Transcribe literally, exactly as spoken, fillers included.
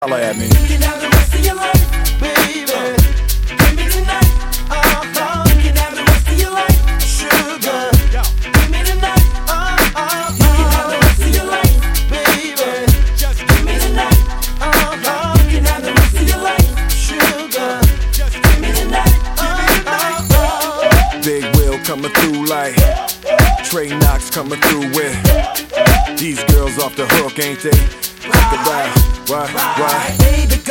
Holla at me. You can have the rest of your life, baby. Give me tonight, uh-huh. You can have the rest of your life, sugar. Give me tonight, uh-huh. You can have the rest of your life, baby. Just give me tonight, uh-huh. You can have the rest of your life, sugar. Just give me tonight, uh-huh. Big Will coming through like Trey Knox coming through with these girls off the hook, ain't they? Think about why, why? Baby,